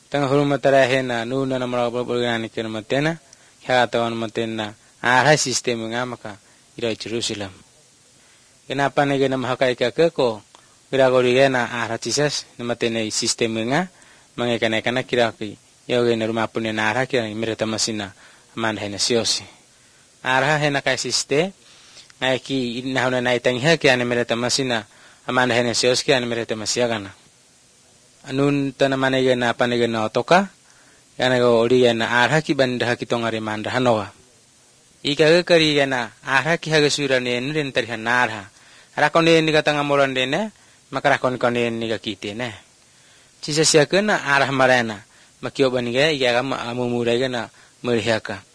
tanga hurumatara hena nuna namara bolgani kena matena khatawan matena arha sistem ngamaka ira Jerusalem kenapa negena mahakai ko kira gorigena arha tisas namatena sistem nga mangekana kana kira ki yoge neruma punya arha kira mereta masina man hena siosi arha hena kai siste ki inahuna naitang ha kya mereta masina man hena siosi kya mereta masiagana anun tanamane gena panegena otoka yana go origena arha ki banda ki tongare manda hanoa ika kari gena arha ki haga surane nen tari hanarha rakone ni katanga morande ne makarakon kone ni ga kite ne cisa sia kena arha marana makio banige iga amumura gena meriaka